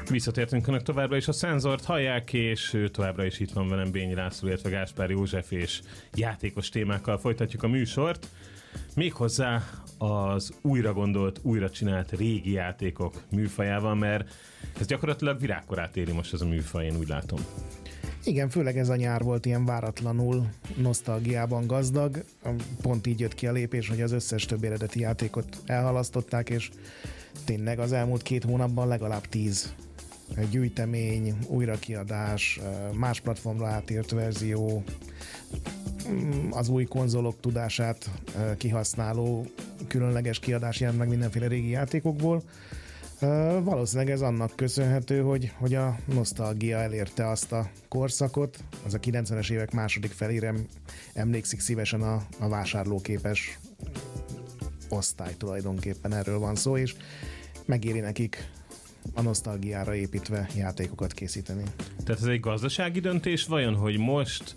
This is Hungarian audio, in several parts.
Visszatértünk önök továbbra is, a Szenzort hallják, és továbbra is itt van velem Bényi László, illetve Gáspár József, és játékos témákkal folytatjuk a műsort. Méghozzá az újra gondolt, újra csinált régi játékok műfajával, mert ez gyakorlatilag virágkorát éli most ez a műfaj, én úgy látom. Igen, főleg ez a nyár volt ilyen váratlanul nosztalgiában gazdag. Pont így jött ki a lépés, hogy az összes több eredeti játékot elhalasztották, és tényleg az elmúlt 2 hónapban legalább 10 gyűjtemény, újrakiadás, más platformra átírt verzió, az új konzolok tudását kihasználó különleges kiadás jelent meg mindenféle régi játékokból. Valószínűleg ez annak köszönhető, hogy a nosztalgia elérte azt a korszakot, az a 90-es évek második felére emlékszik szívesen a vásárlóképes osztály, tulajdonképpen erről van szó, és megéri nekik a nosztalgiára építve játékokat készíteni. Tehát ez egy gazdasági döntés vajon, hogy most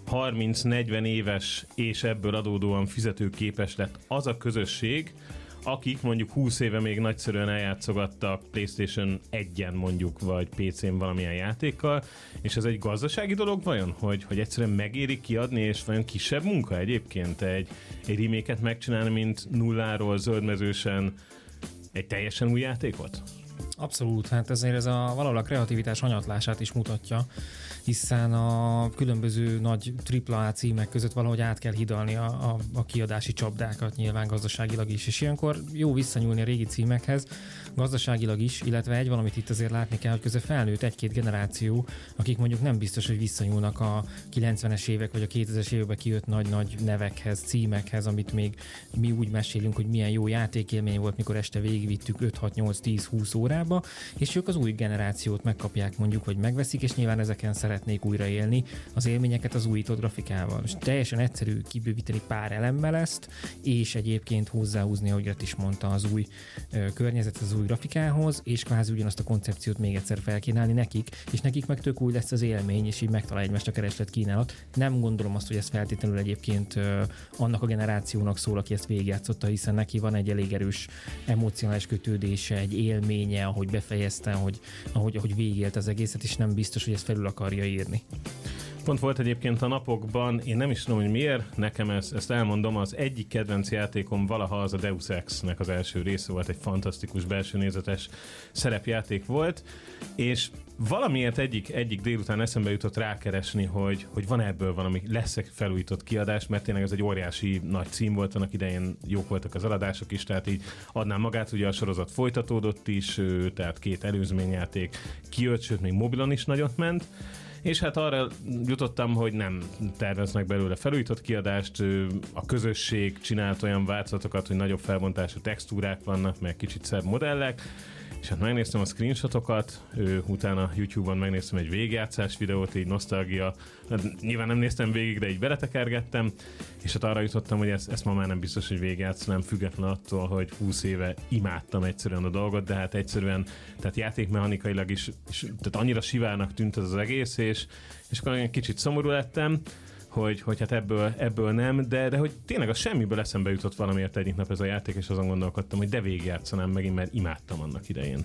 30-40 éves és ebből adódóan fizetőképes lett az a közösség, akik mondjuk 20 éve még nagyszerűen eljátszogattak PlayStation 1-en mondjuk, vagy PC-n valamilyen játékkal, és ez egy gazdasági dolog vajon, hogy egyszerűen megéri kiadni, és vajon kisebb munka egyébként egy remake-et megcsinálni, mint nulláról zöldmezősen egy teljesen új játékot? Abszolút, hát ezért ez valahol a kreativitás hanyatlását is mutatja, hiszen a különböző nagy AAA címek között valahogy át kell hidalni a kiadási csapdákat nyilván gazdaságilag is, és ilyenkor jó visszanyúlni a régi címekhez, gazdaságilag is, illetve valamit itt azért látni kell, hogy közben felnőtt 1-2 generáció, akik mondjuk nem biztos, hogy visszanyúlnak a 90-es évek vagy a 2000-es években kijött nagy-nagy nevekhez, címekhez, amit még mi úgy mesélünk, hogy milyen jó játékélmény volt, mikor este végigvittük 5-6-8-10-20 órába, és ők az új generációt megkapják mondjuk, hogy megveszik, és nyilván ezeken szeretnék újraélni az élményeket az újított grafikával. És teljesen egyszerű kibővíteni pár elemmel ezt, és egyébként hozzáhúzni, ahogy Gret is mondta, az új környezet, az új grafikához, és kvázi ugyanazt a koncepciót még egyszer felkínálni nekik, és nekik meg tök új lesz az élmény, és így megtalál egymást a kereslet kínálat. Nem gondolom azt, hogy ez feltétlenül egyébként annak a generációnak szól, aki ezt végigjátszotta, hiszen neki van egy elég erős emocionális kötődése, egy élménye, ahogy befejezte, ahogy végigélt az egészet, és nem biztos, hogy ezt felül akarja írni. Pont volt egyébként a napokban, én nem is tudom, hogy miért, nekem ezt elmondom, az egyik kedvenc játékom valaha az a Deus Ex-nek az első része volt, egy fantasztikus belső nézetes szerepjáték volt, és valamiért egyik délután eszembe jutott rákeresni, hogy van ebből valami, lesz felújított kiadás, mert tényleg ez egy óriási nagy cím volt, annak idején jók voltak az eladások is, tehát így adnám magát, ugye a sorozat folytatódott is, tehát 2 előzményjáték kijött, sőt még mobilon is nagyot ment, és hát arra jutottam, hogy nem terveznek belőle felújított kiadást, a közösség csinált olyan változatokat, hogy nagyobb felbontású textúrák vannak, meg kicsit szebb modellek, és hát megnéztem a screenshotokat, utána YouTube-on megnéztem egy végigjátszás videót, így nosztalgia, nyilván nem néztem végig, de így beletekergettem, és hát arra jutottam, hogy ezt ma már nem biztos, hogy végigjátszanám, független attól, hogy 20 éve imádtam egyszerűen a dolgot, de hát egyszerűen, tehát játékmechanikailag is tehát annyira sivárnak tűnt ez az egész, és akkor egy kicsit szomorú lettem, hogy hát ebből nem, de hogy tényleg a semmiből eszembe jutott valamiért egyik nap ez a játék, és azon gondolkodtam, hogy de végigjátszanám megint, mert imádtam annak idején.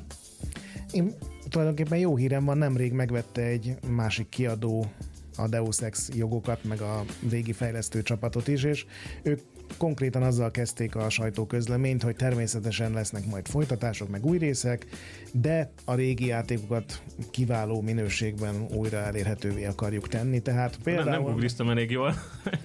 Én tulajdonképpen jó hírem van, nemrég megvette egy másik kiadó a Deus Ex jogokat, meg a régi fejlesztő csapatot is, és ők konkrétan azzal kezdték a sajtóközleményt, hogy természetesen lesznek majd folytatások, meg új részek, de a régi játékokat kiváló minőségben újra elérhetővé akarjuk tenni, tehát például... Nem googliztam elég jól.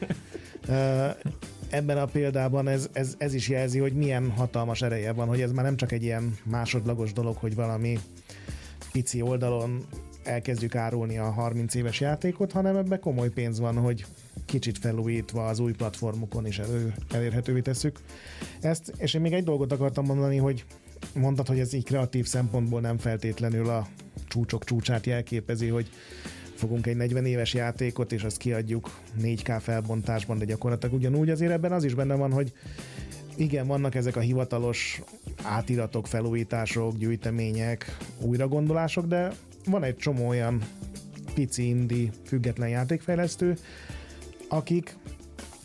Ebben a példában ez is jelzi, hogy milyen hatalmas ereje van, hogy ez már nem csak egy ilyen másodlagos dolog, hogy valami pici oldalon elkezdjük árulni a 30 éves játékot, hanem ebben komoly pénz van, hogy kicsit felújítva az új platformokon is elérhetővé tesszük ezt. És én még egy dolgot akartam mondani, hogy mondtad, hogy ez így kreatív szempontból nem feltétlenül a csúcsok csúcsát jelképezi, hogy fogunk egy 40 éves játékot, és azt kiadjuk 4K felbontásban, de gyakorlatilag ugyanúgy. Azért ebben az is benne van, hogy igen, vannak ezek a hivatalos átiratok, felújítások, gyűjtemények, újragondolások, de van egy csomó olyan pici indie független játékfejlesztő, akik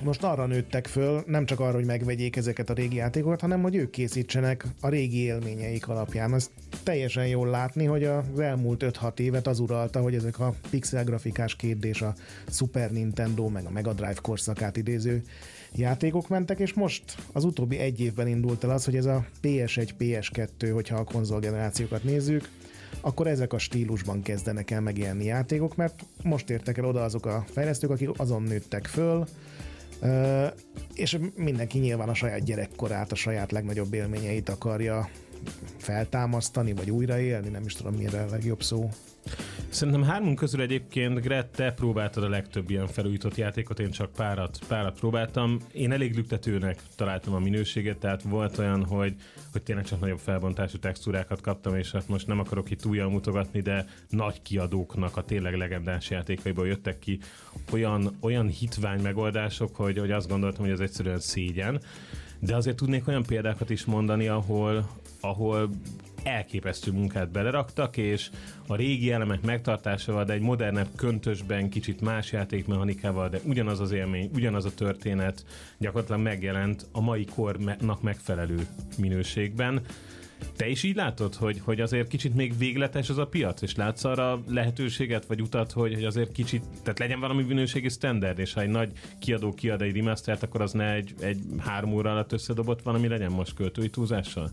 most arra nőttek föl, nem csak arra, hogy megvegyék ezeket a régi játékokat, hanem hogy ők készítsenek a régi élményeik alapján. Ez teljesen jól látni, hogy az elmúlt 5-6 évet az uralta, hogy ezek a pixel grafikás 2D-s, a Super Nintendo, meg a Mega Drive korszakát idéző játékok mentek, és most az utóbbi egy évben indult el az, hogy ez a PS1, PS2, hogyha a konzolgenerációkat nézzük, akkor ezek a stílusban kezdenek el megjelenni játékok, mert most értek el oda azok a fejlesztők, akik azon nőttek föl, és mindenki nyilván a saját gyerekkorát, a saját legnagyobb élményeit akarja feltámasztani, vagy újraélni, nem is tudom, mire a legjobb szó. Szerintem hármunk közül egyébként, Gret, te próbáltad a legtöbb ilyen felújított játékot, én csak párat próbáltam. Én elég lüktetőnek találtam a minőséget, tehát volt olyan, hogy tényleg csak nagyobb felbontású textúrákat kaptam, és hát most nem akarok itt újjal mutogatni, de nagy kiadóknak a tényleg legendás játékaiból jöttek ki olyan hitvány megoldások, hogy azt gondoltam, hogy ez egyszerűen szégyen. De azért tudnék olyan példákat is mondani, ahol elképesztő munkát beleraktak, és a régi elemek megtartásával, de egy modernebb köntösben, kicsit más játékmechanikával, de ugyanaz az élmény, ugyanaz a történet gyakorlatilag megjelent a mai kornak megfelelő minőségben. Te is így látod, hogy azért kicsit még végletes az a piac, és látsz arra lehetőséget, vagy utat, hogy azért kicsit, tehát legyen valami minőségi standard, és ha egy nagy kiadó kiad egy remastert, akkor az ne egy 3 óra alatt összedobott valami legyen most költői túlzással?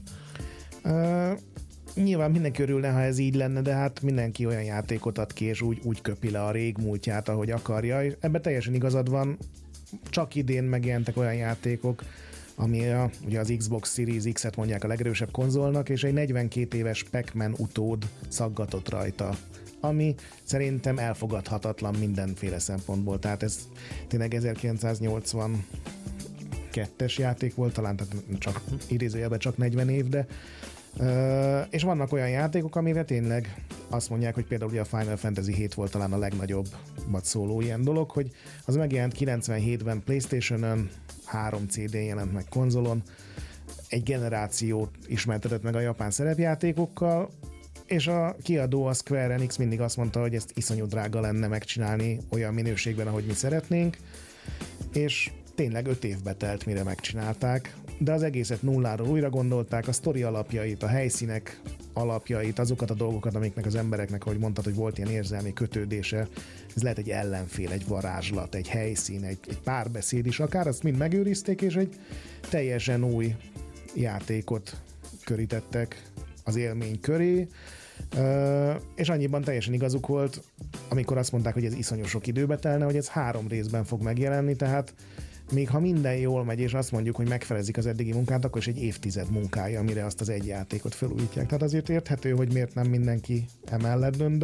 Nyilván mindenki örülne, ha ez így lenne, de hát mindenki olyan játékot ad ki, és úgy köpi le a régmúltját, ahogy akarja. És ebben teljesen igazad van, csak idén megjelentek olyan játékok, ami ugye az Xbox Series X-et mondják a legerősebb konzolnak, és egy 42 éves Pac-Man utód szaggatott rajta, ami szerintem elfogadhatatlan mindenféle szempontból. Tehát ez tényleg 1982-es játék volt, talán tehát csak idézőjelben csak 40 év, de és vannak olyan játékok, amire tényleg azt mondják, hogy például ugye a Final Fantasy 7 volt talán a legnagyobbat szóló ilyen dolog, hogy az megjelent 97-ben PlayStation-ön, 3 CD-n jelent meg konzolon, egy generációt ismertetett meg a japán szerepjátékokkal, és a kiadó, a Square Enix mindig azt mondta, hogy ezt iszonyú drága lenne megcsinálni olyan minőségben, ahogy mi szeretnénk, és tényleg 5 évbe telt, mire megcsinálták, de az egészet nulláról újra gondolták, a sztori alapjait, a helyszínek alapjait, azokat a dolgokat, amiknek az embereknek, ahogy mondtad, hogy volt ilyen érzelmi kötődése, ez lehet egy ellenfél, egy varázslat, egy helyszín, egy párbeszéd is, akár azt mind megőrizték, és egy teljesen új játékot körítettek az élmény köré, és annyiban teljesen igazuk volt, amikor azt mondták, hogy ez iszonyú sok időbe telne, hogy ez 3 részben fog megjelenni, tehát még ha minden jól megy, és azt mondjuk, hogy megfelezik az eddigi munkát, akkor is egy évtized munkája, amire azt az egy játékot felújítják. Tehát azért érthető, hogy miért nem mindenki emellett dönt,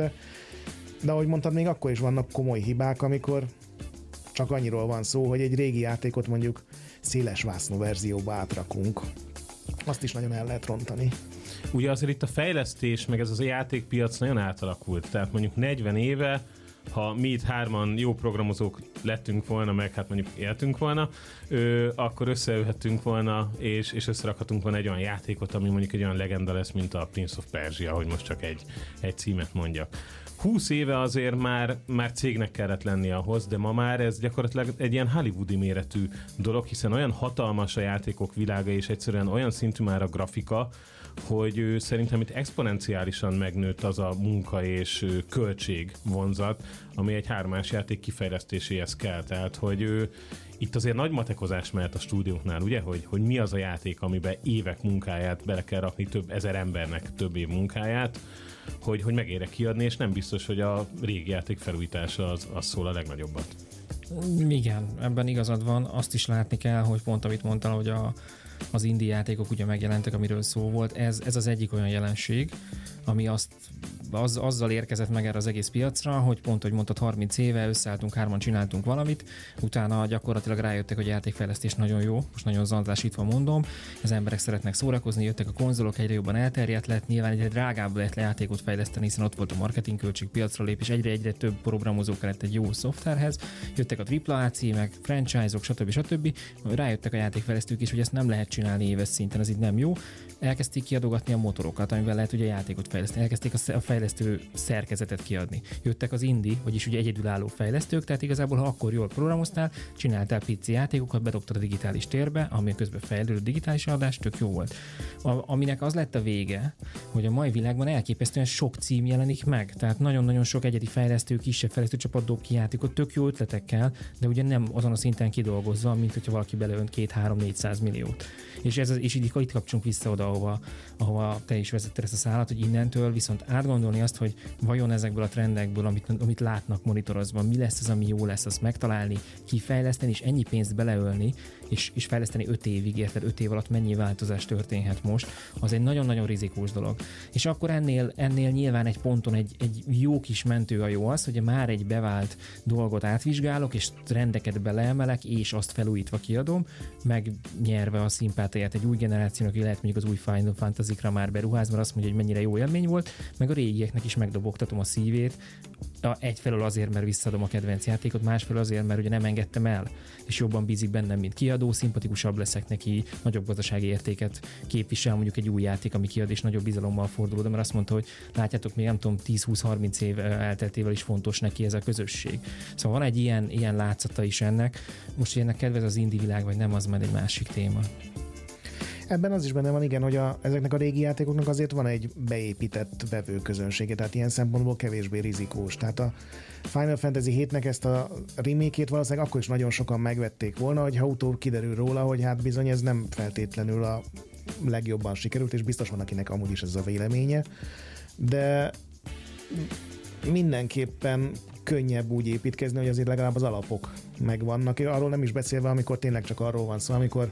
de ahogy mondtad, még akkor is vannak komoly hibák, amikor csak annyiról van szó, hogy egy régi játékot mondjuk széles vásznú verzióba átrakunk. Azt is nagyon el lehet rontani. Ugye azért itt a fejlesztés, meg ez az a játékpiac nagyon átalakult. Tehát mondjuk 40 éve, ha mi itt 3 jó programozók lettünk volna, meg hát mondjuk éltünk volna, akkor összeülhettünk volna, és összerakhatunk volna egy olyan játékot, ami mondjuk egy olyan legenda lesz, mint a Prince of Persia, hogy most csak egy címet mondjak. 20 éve azért már cégnek kellett lenni ahhoz, de ma már ez gyakorlatilag egy ilyen hollywoodi méretű dolog, hiszen olyan hatalmas a játékok világa, és egyszerűen olyan szintű már a grafika, hogy szerintem itt exponenciálisan megnőtt az a munka és költség vonzat, ami egy 3-as játék kifejlesztéséhez kell. Tehát, hogy itt azért nagy matekozás mehet a stúdióknál, ugye, hogy mi az a játék, amiben évek munkáját bele kell rakni, több ezer embernek több év munkáját, hogy megére kiadni, és nem biztos, hogy a régi játék felújítása az szól a legnagyobbat. Igen, ebben igazad van. Azt is látni kell, hogy pont amit mondtál, hogy az indie játékok ugye megjelentek, amiről szó volt. Ez az egyik olyan jelenség, ami azzal érkezett meg erre az egész piacra, hogy pont, hogy mondtad, 30 éve összeálltunk, 3-an csináltunk valamit, utána gyakorlatilag rájöttek, hogy a játékfejlesztés nagyon jó, most nagyon zanzásítva mondom, az emberek szeretnek szórakozni, jöttek a konzolok, egyre jobban elterjedt lett, nyilván egyre drágább lehet játékot fejleszteni, hiszen ott volt a marketingköltség, piacra lépés, egyre több programozó kellett egy jó szoftverhez, jöttek a AAA címek, franchise-ok, stb. Rájöttek a játékfejlesztők is, hogy ezt nem lehet csinálni éves szinten, ez így nem jó. Elkezdték kiadogatni a motorokat, amivel lehet ugye játékot fejleszteni. Elkezdték a fejlesztő szerkezetet kiadni. Jöttek az indie, vagyis ugye egyedülálló fejlesztők, tehát igazából, ha akkor jól programoztál, csináltál PC játékokat, bedobtad a digitális térbe, ami közben fejlődő digitális adás, tök jó volt. Aminek az lett a vége, hogy a mai világban elképesztően sok cím jelenik meg, tehát nagyon-nagyon sok egyedi fejlesztő, kisebb fejlesztő csapat dob ki játékot, tök jó ötletekkel, de ugye nem azon a szinten kidolgozva, mint hogyha valaki beleönt 2-3-400 milliót. És így itt kapcsolunk vissza oda, ahova te is vezetted ezt a szállat, hogy innentől viszont átgondolni azt, hogy vajon ezekből a trendekből, amit látnak monitorozva, mi lesz az, ami jó lesz, azt megtalálni, kifejleszteni, és ennyi pénzt beleölni, és fejleszteni 5 évig, érted, 5 év alatt mennyi változás történhet most, az egy nagyon-nagyon rizikós dolog. És akkor ennél nyilván egy ponton egy jó kis mentőhajó az, hogy már egy bevált dolgot átvizsgálok, és trendeket beleemelek, és azt felújítva kiadom, megnyerve a szimpátiát egy új generációnak, aki lehet mondjuk az új Final Fantasy-kra már beruház, mert azt mondja, hogy mennyire jó élmény volt, meg a régieknek is megdobogtatom a szívét, egyfelől azért, mert visszadom a kedvenc játékot, másfelől azért, mert ugye nem engedtem el, és jobban bízik bennem, mint kiadó, szimpatikusabb leszek neki, nagyobb gazdasági értéket képvisel mondjuk egy új játék, ami kiad, és nagyobb bizalommal fordul, de mert azt mondta, hogy látjátok, még nem tudom, 10-20-30 év elteltével is fontos neki ez a közösség. Szóval van egy ilyen látszata is ennek. Most, hogy ennek kedvez az indie világ, vagy nem, az már egy másik téma. Ebben az is benne van, igen, hogy ezeknek a régi játékoknak azért van egy beépített vevőközönsége, tehát ilyen szempontból kevésbé rizikós. Tehát a Final Fantasy 7-nek ezt a remake-ét valószínűleg akkor is nagyon sokan megvették volna, hogyha utóbb kiderül róla, hogy hát bizony ez nem feltétlenül a legjobban sikerült, és biztos van, akinek amúgy is ez a véleménye, de mindenképpen könnyebb úgy építkezni, hogy azért legalább az alapok megvannak. Arról nem is beszélve, amikor tényleg csak arról van szó, amikor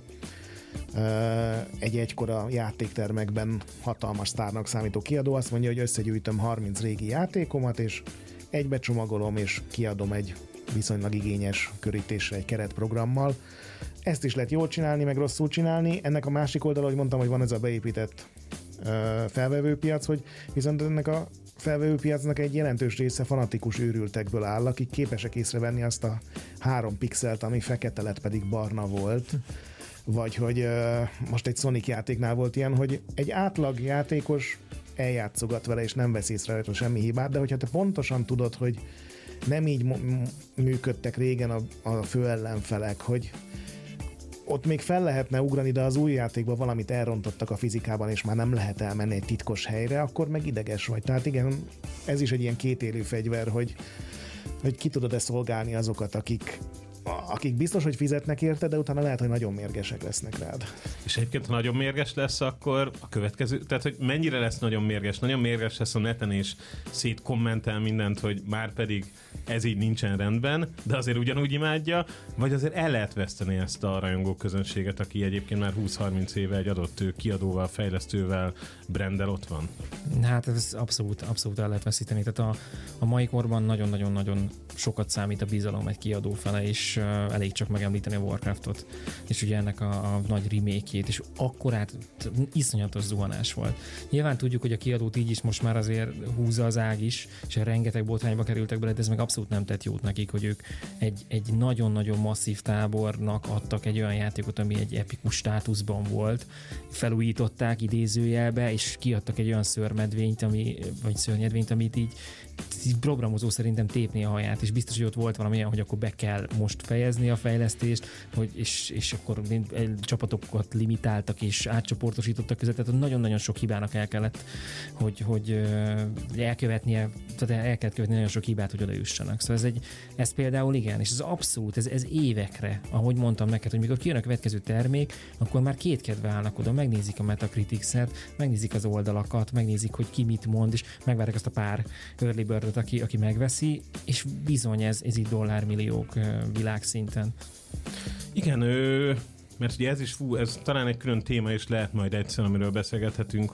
egy egykora játéktermekben hatalmas sztárnak számító kiadó azt mondja, hogy összegyűjtöm 30 régi játékomat, és egybe csomagolom, és kiadom egy viszonylag igényes körítésre egy keretprogrammal. Ezt is lehet jól csinálni, meg rosszul csinálni. Ennek a másik oldala, hogy mondtam, hogy van ez a beépített felvevőpiac, hogy viszont ennek a felvevőpiacnak egy jelentős része fanatikus őrültekből áll, akik képesek észrevenni azt a 3 pixelt, ami fekete lett, pedig barna volt. Vagy hogy most egy Sonic játéknál volt ilyen, hogy egy átlag játékos eljátszogat vele, és nem vesz észre rajta semmi hibát, de hogyha te pontosan tudod, hogy nem így működtek régen a főellenfelek, hogy ott még fel lehetne ugrani, de az új játékban valamit elrontottak a fizikában, és már nem lehet elmenni egy titkos helyre, akkor meg ideges vagy. Tehát igen, ez is egy ilyen kétélű fegyver, hogy ki tudod-e szolgálni azokat, akik biztos, hogy fizetnek érte, de utána lehet, hogy nagyon mérgesek lesznek rád. És egyébként, ha nagyon mérges lesz, akkor a következő, tehát hogy mennyire lesz nagyon mérges? Nagyon mérges lesz a neten, és szétkommentel mindent, hogy már pedig ez így nincsen rendben, de azért ugyanúgy imádja, vagy azért el lehet veszteni ezt a rajongó közönséget, aki egyébként már 20-30 éve egy adott kiadóval, fejlesztővel, branddel ott van? Hát ez abszolút el lehet veszíteni. Tehát a mai korban nagyon-nagyon-nagyon sokat számít a bizalom egy kiadó fele, és elég csak megemlíteni a Warcraftot, és ugye ennek a nagy remake-jét, és akkorát iszonyatos zuhanás volt. Nyilván tudjuk, hogy a kiadót így is most már azért húzza az ág is, és rengeteg botrányba kerültek bele, de ez meg abszolút nem tett jót nekik, hogy ők egy nagyon-nagyon masszív tábornak adtak egy olyan játékot, ami egy epikus státuszban volt, felújították idézőjelbe, és kiadtak egy olyan szörnyedvényt, amit így programozó szerintem tépni a haját, és biztos, hogy ott volt valami olyan, hogy akkor be kell most fejezni a fejlesztést, és akkor csapatokat limitáltak, és átcsoportosítottak között, tehát nagyon-nagyon sok hibának el kellett, hogy el kellett követni nagyon sok hibát, hogy oda jussanak. Szóval ez például igen, és ez abszolút, ez évekre, ahogy mondtam neked, hogy mikor kijön a következő termék, akkor már kétkedve állnak oda, megnézik a Metacritics-et, megnézik az oldalakat, megnézik, hogy ki mit mond, és megvárják azt a pár early birdet, aki megveszi, és bizony ez így dollármilliók világszinten. Igen, mert ugye ez talán egy külön téma, és lehet majd egyszer, amiről beszélgethetünk,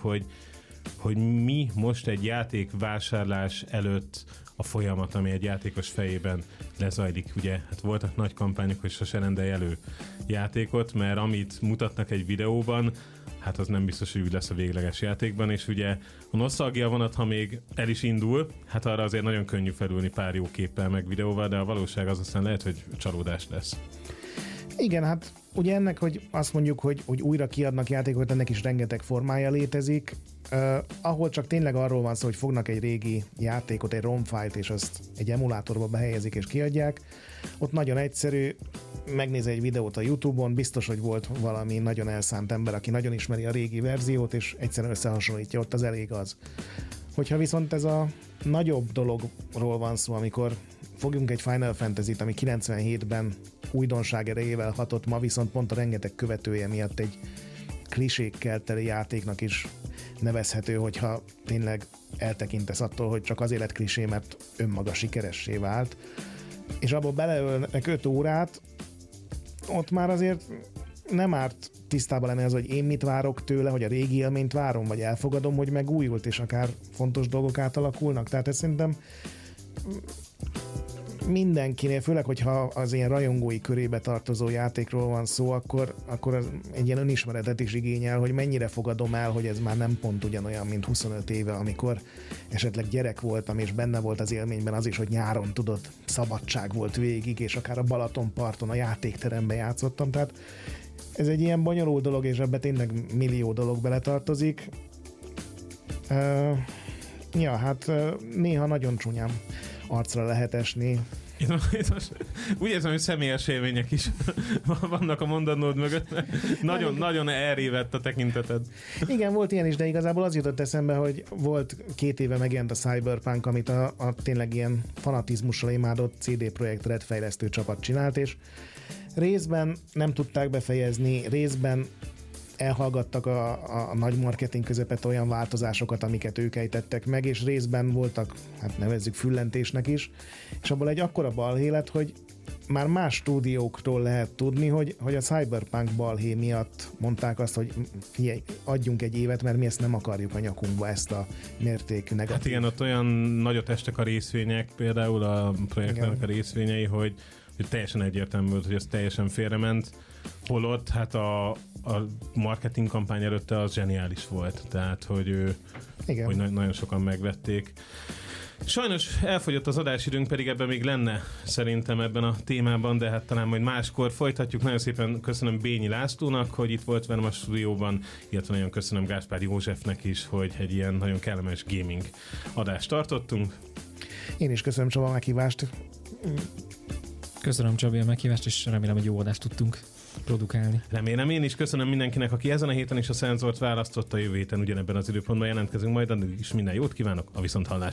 hogy mi most egy játék vásárlás előtt a folyamat, ami egy játékos fejében lezajlik. Ugye, hát voltak nagy kampányok, hogy sose rendelj elő játékot, mert amit mutatnak egy videóban, hát az nem biztos, hogy úgy lesz a végleges játékban, és ugye a nosztalgia vonat, ha még el is indul, hát arra azért nagyon könnyű felülni pár jó képpel meg videóval, de a valóság az aztán lehet, hogy csalódás lesz. Igen, hát ugye ennek, hogy azt mondjuk, hogy újra kiadnak játékokat, ennek is rengeteg formája létezik. Ahol csak tényleg arról van szó, hogy fognak egy régi játékot, egy ROM-fájlt, és azt egy emulátorba behelyezik és kiadják, ott nagyon egyszerű, megnéz egy videót a YouTube-on, biztos, hogy volt valami nagyon elszánt ember, aki nagyon ismeri a régi verziót, és egyszerűen összehasonlítja, ott az elég az. Hogyha viszont ez a nagyobb dologról van szó, amikor fogjunk egy Final Fantasy-t, ami 97-ben újdonság erejével hatott, ma viszont pont a rengeteg követője miatt egy klisékkel teli játéknak is nevezhető, hogyha tényleg eltekintesz attól, hogy csak azért lett klisé, mert önmaga sikeressé vált, és abból beleölnek 5 órát, ott már azért nem árt tisztában lenni az, hogy én mit várok tőle, hogy a régi élményt várom, vagy elfogadom, hogy megújult, és akár fontos dolgok átalakulnak. Tehát ez szerintem mindenkinél, főleg, hogyha az ilyen rajongói körébe tartozó játékról van szó, akkor az egy ilyen önismeretet is igényel, hogy mennyire fogadom el, hogy ez már nem pont ugyanolyan, mint 25 éve, amikor esetleg gyerek voltam, és benne volt az élményben az is, hogy nyáron tudod, szabadság volt végig, és akár a Balatonparton, a játékteremben játszottam, tehát ez egy ilyen bonyolult dolog, és ebbe tényleg millió dolog beletartozik. Ja, hát néha nagyon csúnyán arcra lehet esni. Úgy érzem, hogy személyes élmények is vannak a mondanód mögött. Nagyon elrévett a tekinteted. Igen, volt ilyen is, de igazából az jutott eszembe, hogy volt 2 éve megjelent a Cyberpunk, amit a tényleg ilyen fanatizmussal imádott CD Projekt Red fejlesztő csapat csinált, és részben nem tudták befejezni, részben elhallgattak a nagy marketing közepet olyan változásokat, amiket ők ejtettek meg, és részben voltak, hát nevezzük füllentésnek is, és abból egy akkora balhé lett, hogy már más stúdióktól lehet tudni, hogy a Cyberpunk balhé miatt mondták azt, hogy figyelj, adjunk egy évet, mert mi ezt nem akarjuk a nyakunkba, ezt a mértékű negatív. Hát igen, ott olyan nagyot estek a részvények, például a projektnek a részvényei, hogy teljesen egyértelmű volt, hogy ez teljesen félrement, holott hát a marketing kampány előtte az zseniális volt, tehát hogy nagyon sokan megvették. Sajnos elfogyott az adásidőnk, pedig ebben még lenne szerintem ebben a témában, de hát talán majd máskor folytatjuk. Nagyon szépen köszönöm Bényi Lászlónak, hogy itt volt velem a stúdióban, illetve nagyon köszönöm Gáspár Józsefnek is, hogy egy ilyen nagyon kellemes gaming adást tartottunk. Én is köszönöm Csaba a meghívást. Köszönöm Csabi a meghívást, és remélem, hogy jó adást tudtunk produkálni. Remélem, én is köszönöm mindenkinek, aki ezen a héten is a Szenzort választotta, jövő héten ugyanebben az időpontban jelentkezünk, majd addig is minden jót kívánok, a viszonthallásra.